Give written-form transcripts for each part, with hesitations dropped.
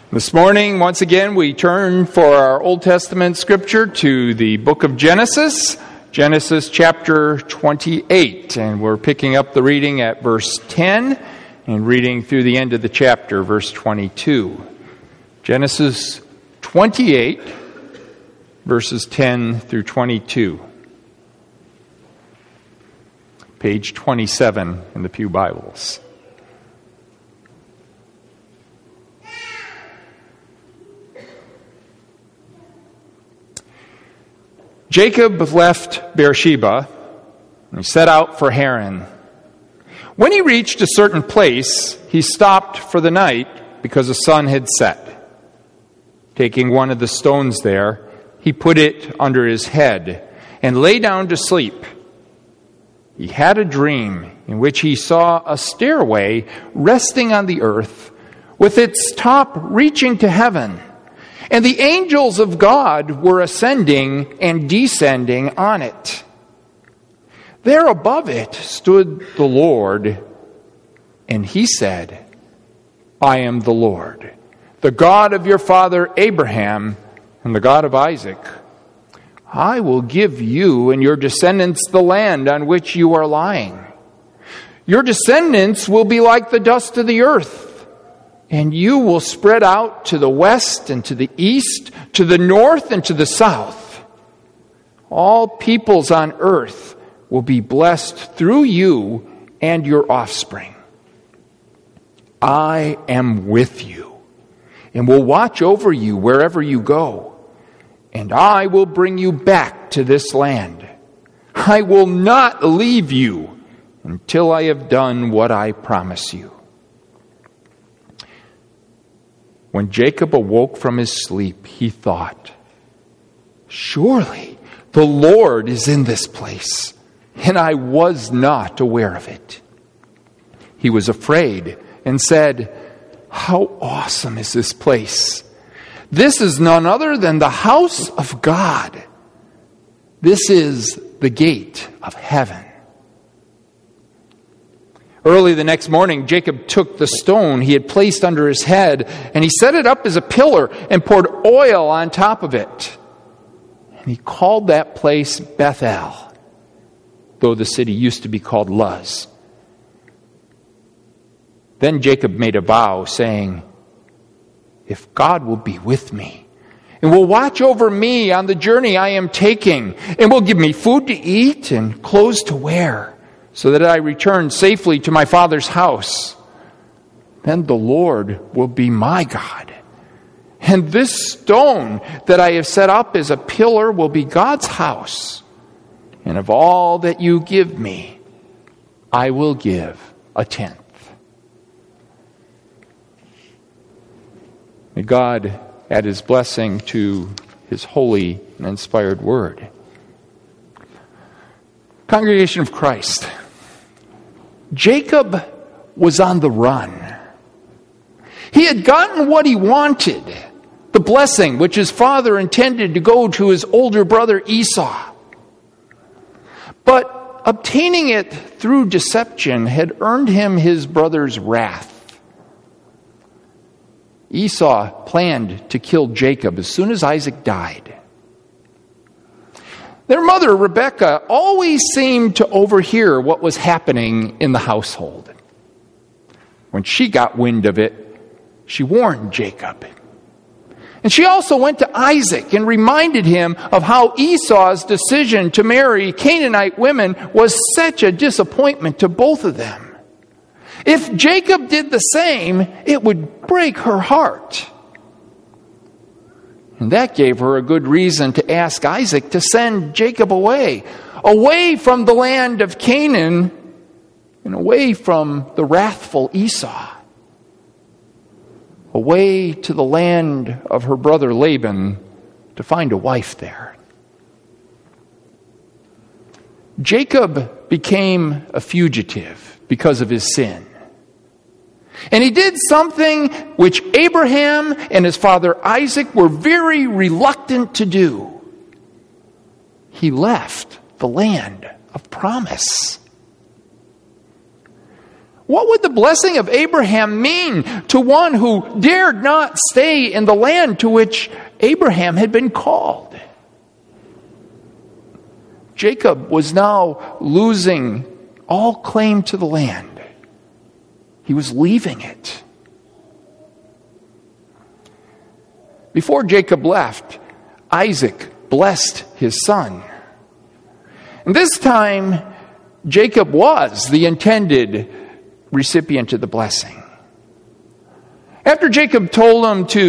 This morning, once again, we turn for our Old Testament scripture to the book of Genesis, Genesis chapter 28. And we're picking up the reading at verse 10 and reading through the end of the chapter, verse 22. Genesis 28, verses 10 through 22. Page 27 in the Pew Bibles. Jacob left Beersheba and set out for Haran. When he reached a certain place, he stopped for the night because the sun had set. Taking one of the stones there, he put it under his head and lay down to sleep. He had a dream in which he saw a stairway resting on the earth with its top reaching to heaven. And the angels of God were ascending and descending on it. There above it stood the Lord, and he said, I am the Lord, the God of your father Abraham and the God of Isaac. I will give you and your descendants the land on which you are lying. Your descendants will be like the dust of the earth. And you will spread out to the west and to the east, to the north and to the south. All peoples on earth will be blessed through you and your offspring. I am with you and will watch over you wherever you go. And I will bring you back to this land. I will not leave you until I have done what I promise you. When Jacob awoke from his sleep, he thought, surely the Lord is in this place, and I was not aware of it. He was afraid and said, how awesome is this place! This is none other than the house of God. This is the gate of heaven. Early the next morning, Jacob took the stone he had placed under his head, and he set it up as a pillar and poured oil on top of it. And he called that place Bethel, though the city used to be called Luz. Then Jacob made a vow, saying, if God will be with me, and will watch over me on the journey I am taking, and will give me food to eat and clothes to wear, so that I return safely to my father's house, then the Lord will be my God. And this stone that I have set up as a pillar will be God's house. And of all that you give me, I will give a tenth. May God add his blessing to his holy and inspired word. Congregation of Christ, Jacob was on the run. He had gotten what he wanted, the blessing which his father intended to go to his older brother Esau. But obtaining it through deception had earned him his brother's wrath. Esau planned to kill Jacob as soon as Isaac died. Their mother, Rebekah, always seemed to overhear what was happening in the household. When she got wind of it, she warned Jacob. And she also went to Isaac and reminded him of how Esau's decision to marry Canaanite women was such a disappointment to both of them. If Jacob did the same, it would break her heart. And that gave her a good reason to ask Isaac to send Jacob away from the land of Canaan and away from the wrathful Esau, away to the land of her brother Laban to find a wife there. Jacob became a fugitive because of his sin. And he did something which Abraham and his father Isaac were very reluctant to do. He left the land of promise. What would the blessing of Abraham mean to one who dared not stay in the land to which Abraham had been called? Jacob was now losing all claim to the land. He was leaving it. Before Jacob left, Isaac blessed his son. And this time, Jacob was the intended recipient of the blessing. After Isaac told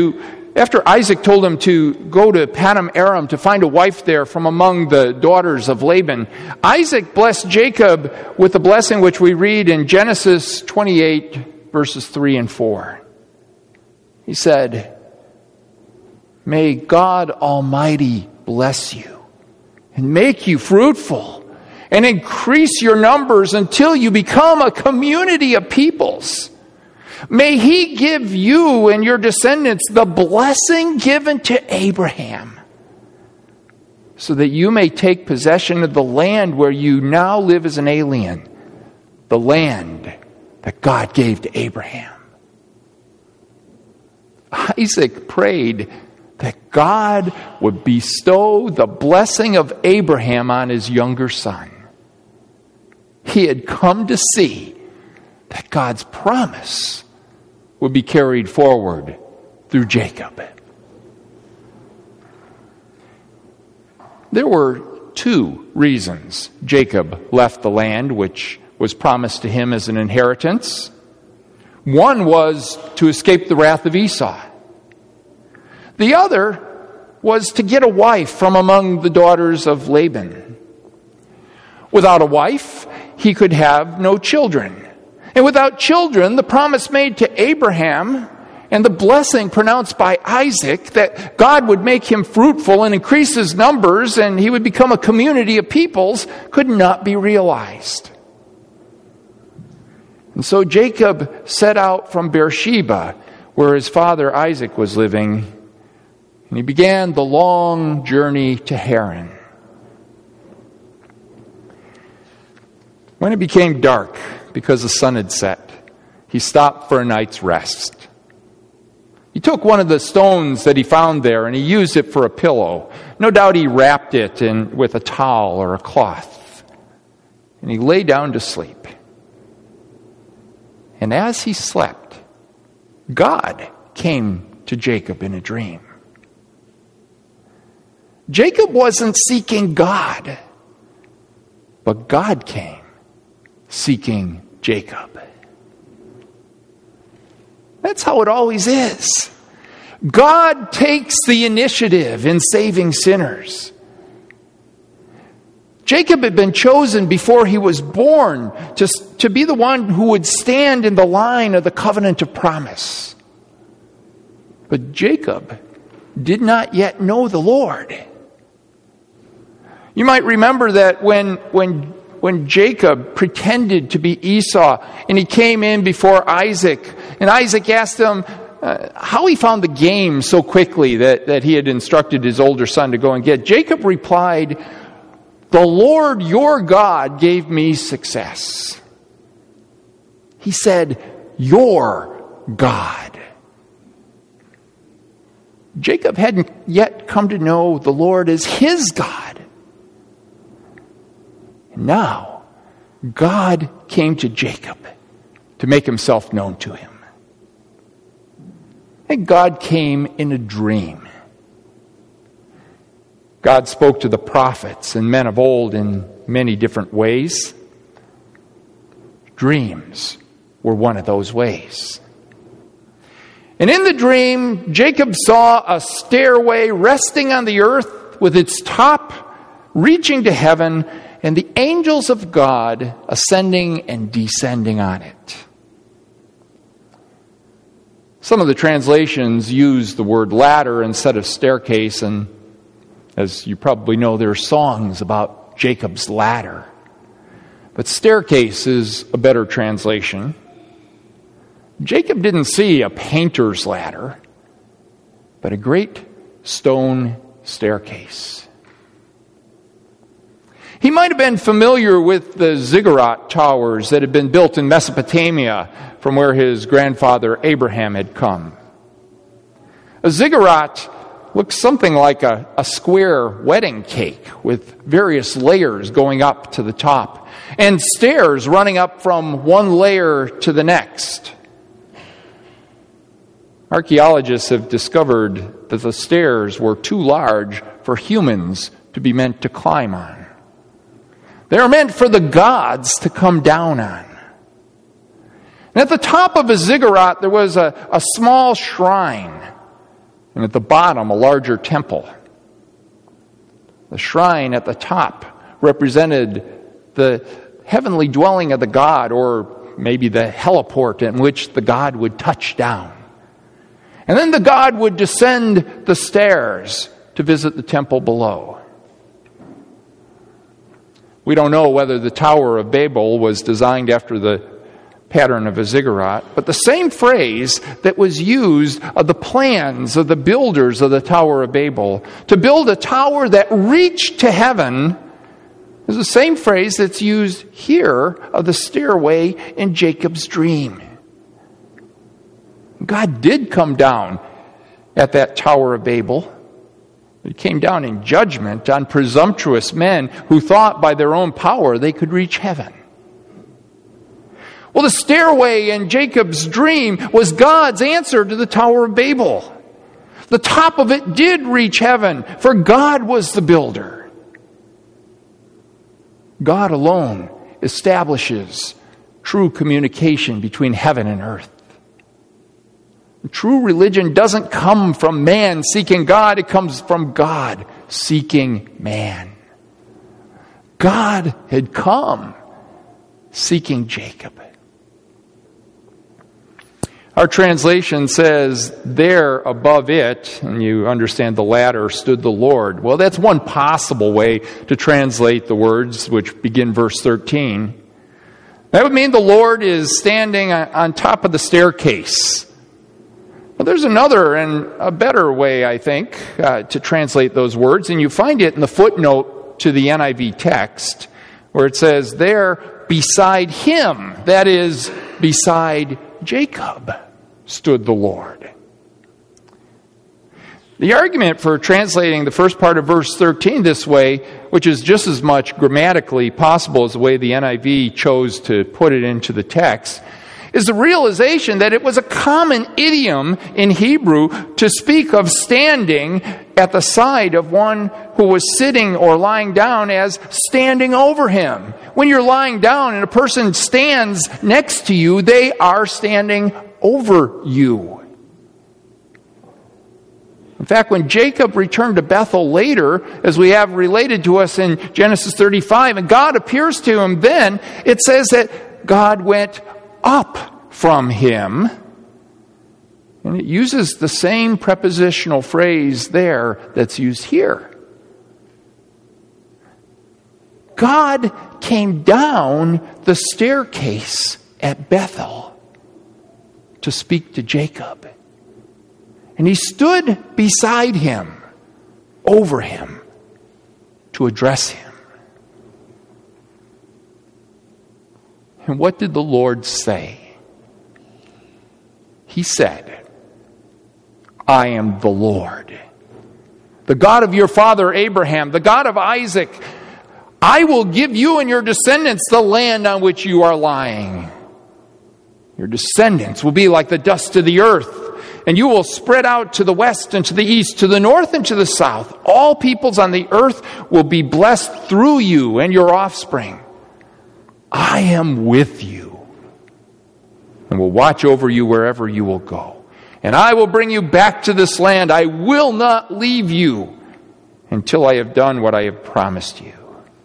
him to go to Paddan Aram to find a wife there from among the daughters of Laban, Isaac blessed Jacob with the blessing which we read in Genesis 28, verses 3 and 4. He said, "May God Almighty bless you and make you fruitful and increase your numbers until you become a community of peoples. May He give you and your descendants the blessing given to Abraham, so that you may take possession of the land where you now live as an alien, the land that God gave to Abraham." Isaac prayed that God would bestow the blessing of Abraham on his younger son. He had come to see that God's promise would be carried forward through Jacob. There were two reasons Jacob left the land which was promised to him as an inheritance. One was to escape the wrath of Esau. The other was to get a wife from among the daughters of Laban. Without a wife, he could have no children. And without children, the promise made to Abraham and the blessing pronounced by Isaac that God would make him fruitful and increase his numbers and he would become a community of peoples could not be realized. And so Jacob set out from Beersheba, where his father Isaac was living, and he began the long journey to Haran. When it became dark, because the sun had set, he stopped for a night's rest. He took one of the stones that he found there and he used it for a pillow. No doubt he wrapped it with a towel or a cloth. And he lay down to sleep. And as he slept, God came to Jacob in a dream. Jacob wasn't seeking God, but God came seeking Jacob. That's how it always is. God takes the initiative in saving sinners. Jacob had been chosen before he was born to be the one who would stand in the line of the covenant of promise. But Jacob did not yet know the Lord. You might remember that when Jacob pretended to be Esau and he came in before Isaac, and Isaac asked him how he found the game so quickly that he had instructed his older son to go and get. Jacob replied, "The Lord your God gave me success." He said, "Your God." Jacob hadn't yet come to know the Lord as his God. Now, God came to Jacob to make himself known to him. And God came in a dream. God spoke to the prophets and men of old in many different ways. Dreams were one of those ways. And in the dream, Jacob saw a stairway resting on the earth with its top reaching to heaven, and the angels of God ascending and descending on it. Some of the translations use the word ladder instead of staircase, and as you probably know, there are songs about Jacob's ladder. But staircase is a better translation. Jacob didn't see a painter's ladder, but a great stone staircase. He might have been familiar with the ziggurat towers that had been built in Mesopotamia from where his grandfather Abraham had come. A ziggurat looks something like a square wedding cake with various layers going up to the top and stairs running up from one layer to the next. Archaeologists have discovered that the stairs were too large for humans to be meant to climb on. They are meant for the gods to come down on. And at the top of a ziggurat, there was a small shrine, and at the bottom, a larger temple. The shrine at the top represented the heavenly dwelling of the god, or maybe the heliport in which the god would touch down. And then the god would descend the stairs to visit the temple below. We don't know whether the Tower of Babel was designed after the pattern of a ziggurat, but the same phrase that was used of the plans of the builders of the Tower of Babel to build a tower that reached to heaven is the same phrase that's used here of the stairway in Jacob's dream. God did come down at that Tower of Babel. He came down in judgment on presumptuous men who thought by their own power they could reach heaven. Well, the stairway in Jacob's dream was God's answer to the Tower of Babel. The top of it did reach heaven, for God was the builder. God alone establishes true communication between heaven and earth. True religion doesn't come from man seeking God, it comes from God seeking man. God had come seeking Jacob. Our translation says, there above it, and you understand the ladder, stood the Lord. Well, that's one possible way to translate the words which begin verse 13. That would mean the Lord is standing on top of the staircase. Well, there's another and a better way, I think, to translate those words, and you find it in the footnote to the NIV text, where it says, there beside him, that is, beside Jacob, stood the Lord. The argument for translating the first part of verse 13 this way, which is just as much grammatically possible as the way the NIV chose to put it into the text, is the realization that it was a common idiom in Hebrew to speak of standing at the side of one who was sitting or lying down as standing over him. When you're lying down and a person stands next to you, they are standing over you. In fact, when Jacob returned to Bethel later, as we have related to us in Genesis 35, and God appears to him then, it says that God went up from him. And it uses the same prepositional phrase there that's used here. God came down the staircase at Bethel to speak to Jacob. And he stood beside him, over him, to address him. And what did the Lord say? He said, I am the Lord, the God of your father Abraham, the God of Isaac. I will give you and your descendants the land on which you are lying. Your descendants will be like the dust of the earth, and you will spread out to the west and to the east, to the north and to the south. All peoples on the earth will be blessed through you and your offspring. I am with you and will watch over you wherever you will go. And I will bring you back to this land. I will not leave you until I have done what I have promised you.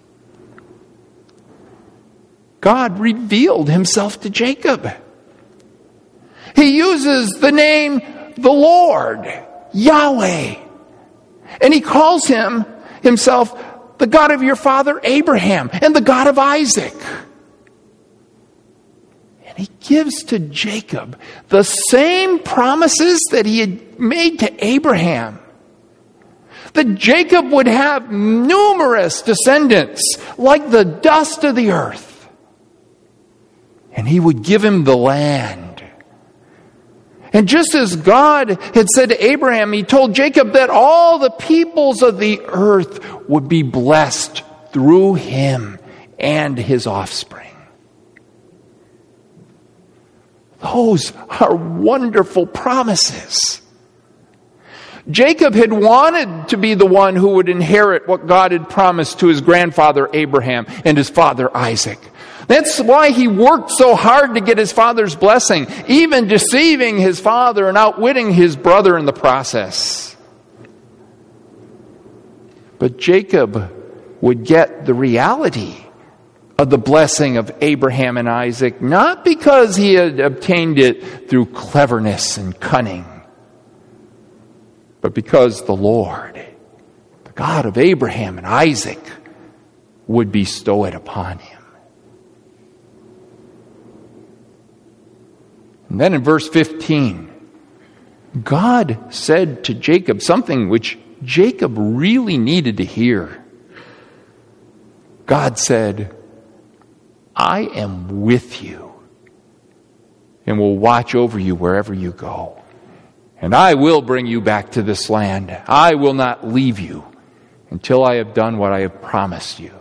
God revealed himself to Jacob. He uses the name the Lord, Yahweh. And he calls himself the God of your father Abraham and the God of Isaac. And he gives to Jacob the same promises that he had made to Abraham. That Jacob would have numerous descendants like the dust of the earth. And he would give him the land. And just as God had said to Abraham, he told Jacob that all the peoples of the earth would be blessed through him and his offspring. Those are wonderful promises. Jacob had wanted to be the one who would inherit what God had promised to his grandfather Abraham and his father Isaac. That's why he worked so hard to get his father's blessing, even deceiving his father and outwitting his brother in the process. But Jacob would get the reality of the blessing of Abraham and Isaac, not because he had obtained it through cleverness and cunning, but because the Lord, the God of Abraham and Isaac, would bestow it upon him. And then in verse 15, God said to Jacob something which Jacob really needed to hear. God said, I am with you and will watch over you wherever you go. And I will bring you back to this land. I will not leave you until I have done what I have promised you.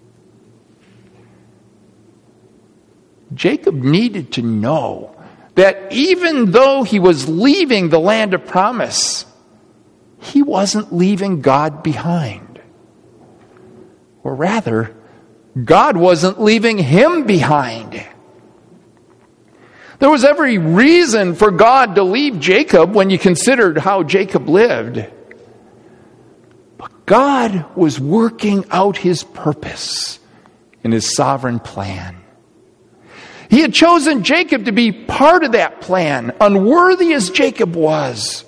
Jacob needed to know that even though he was leaving the land of promise, he wasn't leaving God behind. Or rather, God wasn't leaving him behind. There was every reason for God to leave Jacob when you considered how Jacob lived. But God was working out his purpose in his sovereign plan. He had chosen Jacob to be part of that plan, unworthy as Jacob was.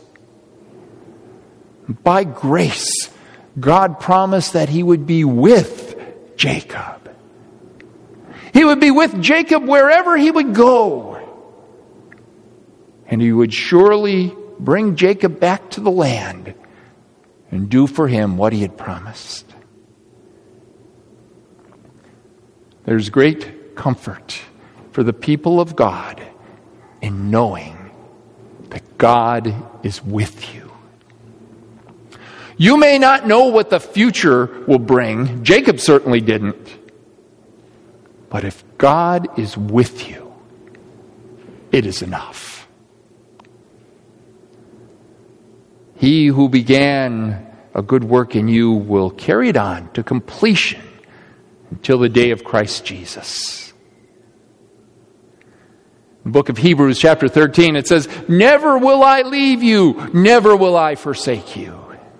By grace, God promised that he would be with Jacob. He would be with Jacob wherever he would go. And he would surely bring Jacob back to the land and do for him what he had promised. There's great comfort for the people of God in knowing that God is with you. You may not know what the future will bring. Jacob certainly didn't. But if God is with you, it is enough. He who began a good work in you will carry it on to completion until the day of Christ Jesus. In the book of Hebrews, chapter 13, it says, "Never will I leave you, never will I forsake you."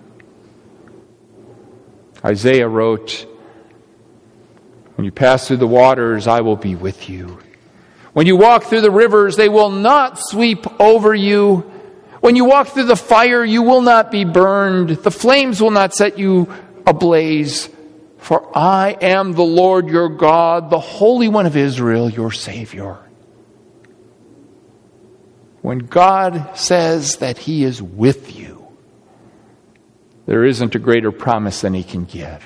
Isaiah wrote, "When you pass through the waters, I will be with you. When you walk through the rivers, they will not sweep over you. When you walk through the fire, you will not be burned. The flames will not set you ablaze. For I am the Lord your God, the Holy One of Israel, your Savior." When God says that He is with you, there isn't a greater promise than He can give.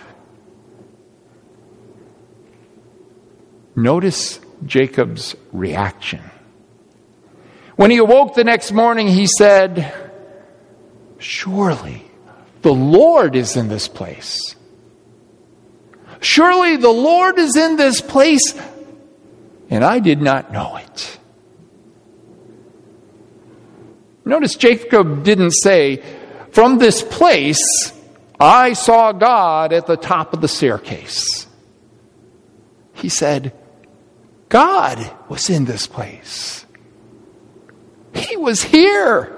Notice Jacob's reaction. When he awoke the next morning, he said, "Surely the Lord is in this place. Surely the Lord is in this place, and I did not know it." Notice Jacob didn't say, "From this place, I saw God at the top of the staircase." He said, God was in this place. He was here.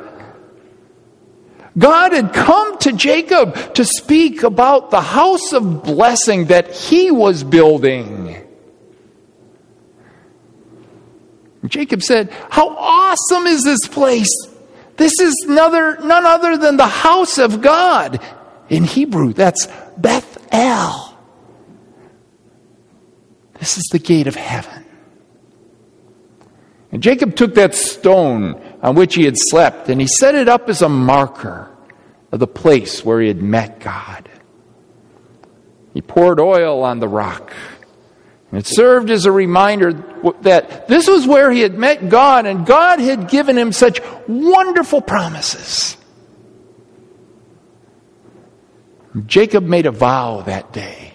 God had come to Jacob to speak about the house of blessing that he was building. Jacob said, "How awesome is this place? This is none other than the house of God." In Hebrew, that's Beth-El. This is the gate of heaven. And Jacob took that stone on which he had slept, and he set it up as a marker, of the place where he had met God. He poured oil on the rock. And it served as a reminder that this was where he had met God, and God had given him such wonderful promises. Jacob made a vow that day.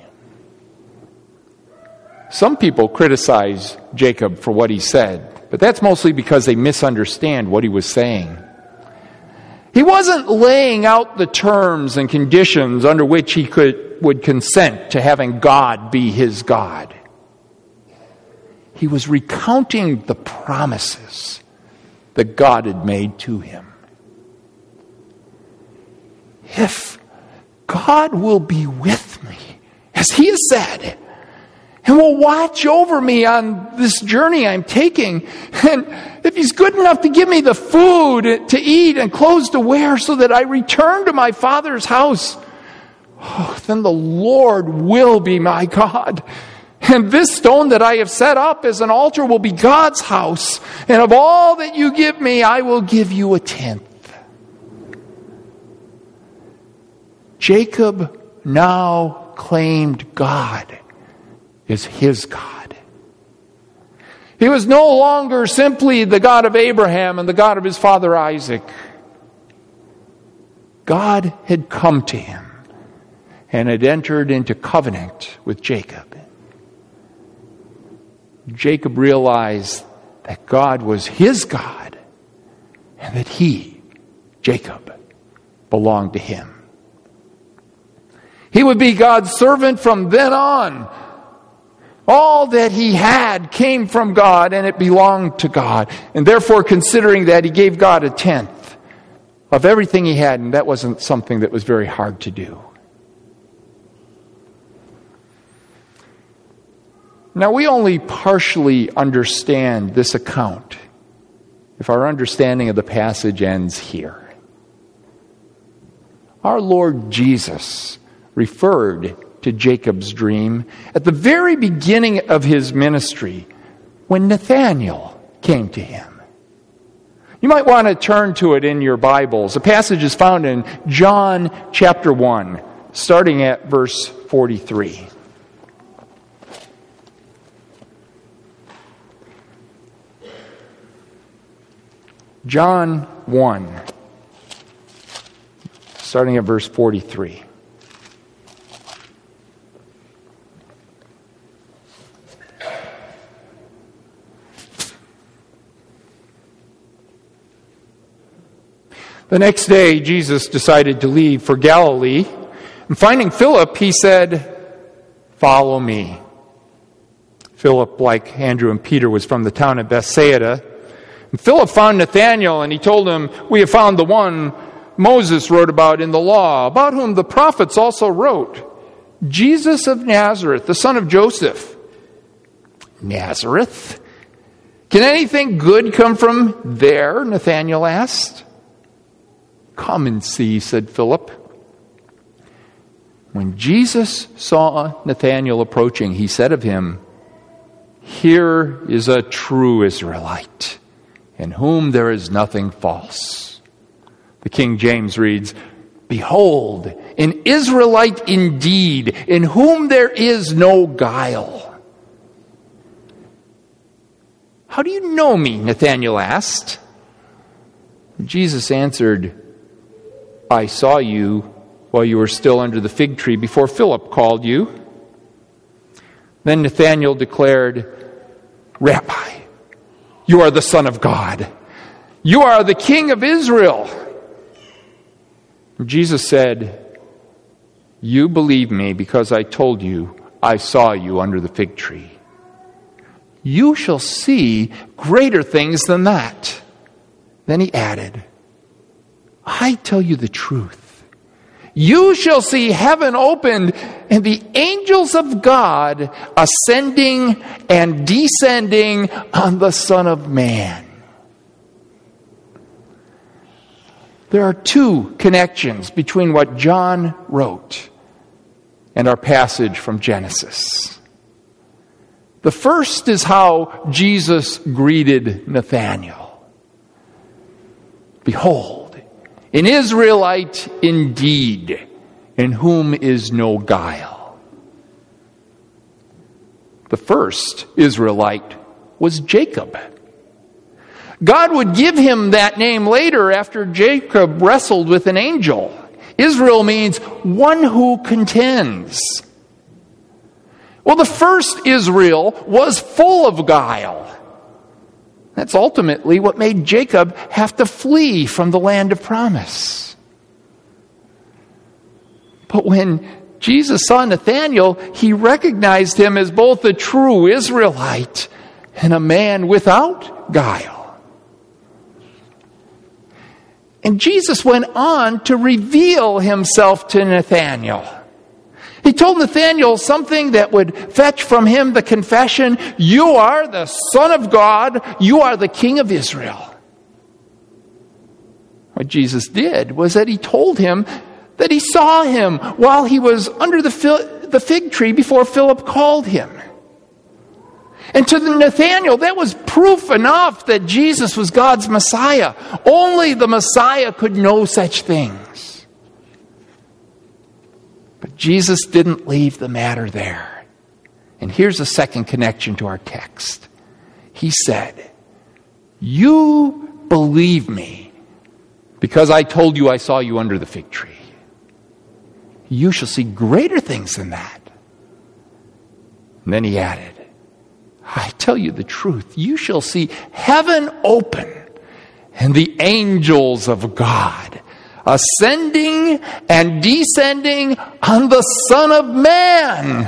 Some people criticize Jacob for what he said, but that's mostly because they misunderstand what he was saying. He wasn't laying out the terms and conditions under which he would consent to having God be his God. He was recounting the promises that God had made to him. If God will be with me, as he has said, and will watch over me on this journey I'm taking, and if he's good enough to give me the food to eat and clothes to wear so that I return to my Father's house, then the Lord will be my God. And this stone that I have set up as an altar will be God's house. And of all that you give me, I will give you a tenth. Jacob now claimed God as his God. He was no longer simply the God of Abraham and the God of his father Isaac. God had come to him and had entered into covenant with Jacob. Jacob realized that God was his God and that he, Jacob, belonged to him. He would be God's servant from then on. All that he had came from God and it belonged to God. And therefore, considering that, he gave God a tenth of everything he had, and that wasn't something that was very hard to do. Now, we only partially understand this account if our understanding of the passage ends here. Our Lord Jesus referred to Jacob's dream at the very beginning of his ministry when Nathanael came to him. You might want to turn to it in your Bibles. The passage is found in John chapter 1, starting at verse 43. John 1, starting at verse 43. The next day, Jesus decided to leave for Galilee. And finding Philip, he said, "Follow me." Philip, like Andrew and Peter, was from the town of Bethsaida. And Philip found Nathanael, and he told him, "We have found the one Moses wrote about in the law, about whom the prophets also wrote, Jesus of Nazareth, the son of Joseph." "Nazareth? Can anything good come from there?" Nathanael asked. "Come and see," said Philip. When Jesus saw Nathanael approaching, he said of him, "Here is a true Israelite, in whom there is nothing false." The King James reads, "Behold, an Israelite indeed, in whom there is no guile." "How do you know me?" Nathanael asked. Jesus answered, "I saw you while you were still under the fig tree before Philip called you." Then Nathanael declared, "Rabbi, you are the Son of God. You are the King of Israel." Jesus said, "You believe me because I told you I saw you under the fig tree. You shall see greater things than that." Then he added, "I tell you the truth. You shall see heaven opened and the angels of God ascending and descending on the Son of Man." There are two connections between what John wrote and our passage from Genesis. The first is how Jesus greeted Nathanael. "Behold, an Israelite indeed, in whom is no guile. The first Israelite was Jacob. God would give him that name later after Jacob wrestled with an angel. Israel means one who contends. Well, the first Israel was full of guile. That's ultimately what made Jacob have to flee from the land of promise. But when Jesus saw Nathanael, he recognized him as both a true Israelite and a man without guile. And Jesus went on to reveal himself to Nathanael. He told Nathanael something that would fetch from him the confession, "You are the Son of God, you are the King of Israel." What Jesus did was that he told him that he saw him while he was under the fig tree before Philip called him. And to Nathanael, that was proof enough that Jesus was God's Messiah. Only the Messiah could know such things. But Jesus didn't leave the matter there. And here's a second connection to our text. He said, "You believe me because I told you I saw you under the fig tree. You shall see greater things than that." And then he added, "I tell you the truth, you shall see heaven open and the angels of God ascending and descending on the Son of Man."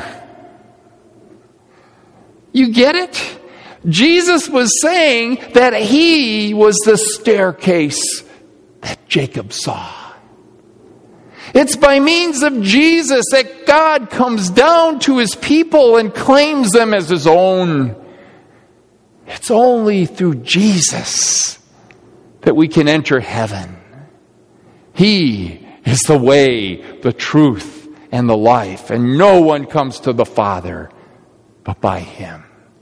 You get it? Jesus was saying that he was the staircase that Jacob saw. It's by means of Jesus that God comes down to his people and claims them as his own. It's only through Jesus that we can enter heaven. He is the way, the truth, and the life, and no one comes to the Father but by him.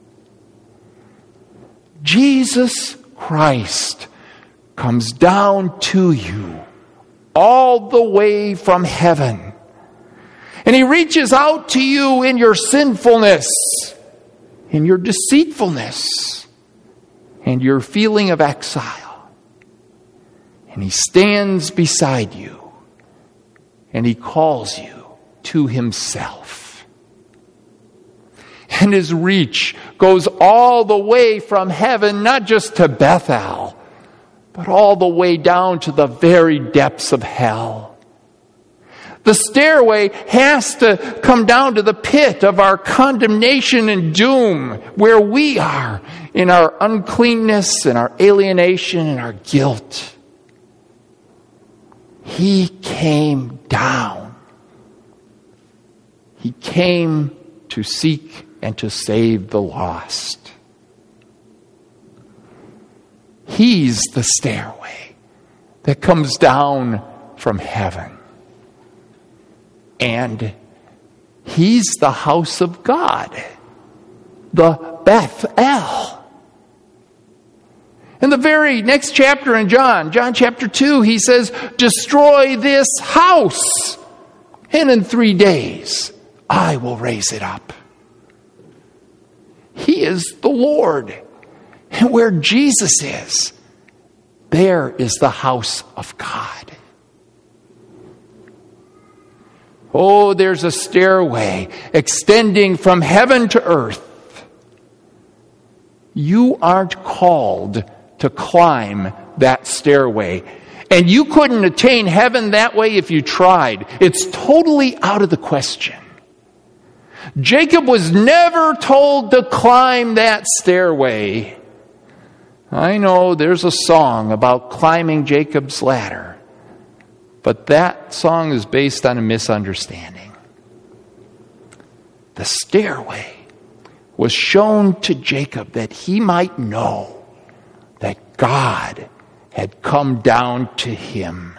Jesus Christ comes down to you all the way from heaven. And he reaches out to you in your sinfulness, in your deceitfulness, and your feeling of exile. And he stands beside you, and he calls you to himself. And his reach goes all the way from heaven, not just to Bethel, but all the way down to the very depths of hell. The stairway has to come down to the pit of our condemnation and doom, where we are in our uncleanness and our alienation and our guilt. He came down. He came to seek and to save the lost. He's the stairway that comes down from heaven. And he's the house of God, the Bethel. In the very next chapter in John chapter 2, he says, "Destroy this house, and in 3 days I will raise it up." He is the Lord. And where Jesus is, there is the house of God. Oh, there's a stairway extending from heaven to earth. You aren't called to climb that stairway. And you couldn't attain heaven that way if you tried. It's totally out of the question. Jacob was never told to climb that stairway. I know there's a song about climbing Jacob's ladder, but that song is based on a misunderstanding. The stairway was shown to Jacob that he might know that God had come down to him.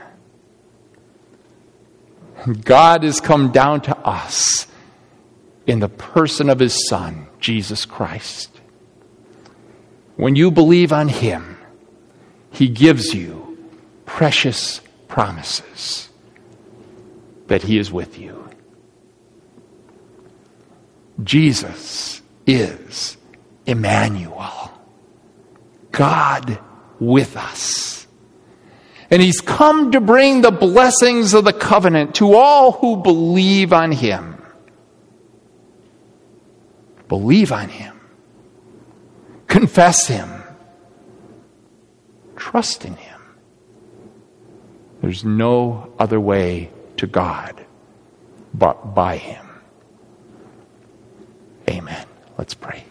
God has come down to us in the person of his Son, Jesus Christ. When you believe on him, he gives you precious promises that he is with you. Jesus is Emmanuel, God with us. And he's come to bring the blessings of the covenant to all who believe on him. Believe on him. Confess him. Trust in him. There's no other way to God but by him. Amen. Let's pray.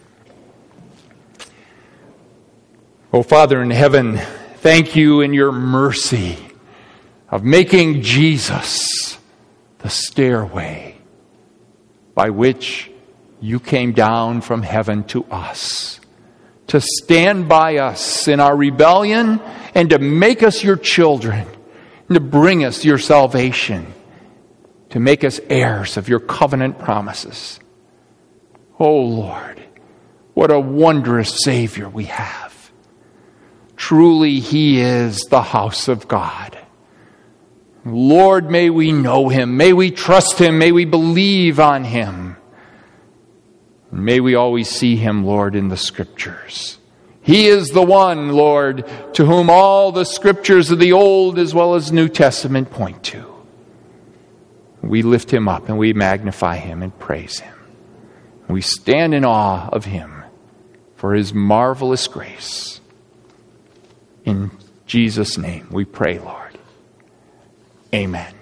Oh, Father in heaven, thank you in your mercy of making Jesus the stairway by which you came down from heaven to us, to stand by us in our rebellion and to make us your children, and to bring us your salvation, to make us heirs of your covenant promises. Oh Lord, what a wondrous Savior we have. Truly, he is the house of God. Lord, may we know him. May we trust him. May we believe on him. And may we always see him, Lord, in the Scriptures. He is the one, Lord, to whom all the Scriptures of the Old as well as New Testament point to. We lift him up and we magnify him and praise him. We stand in awe of him for his marvelous grace. In Jesus' name we pray, Lord. Amen.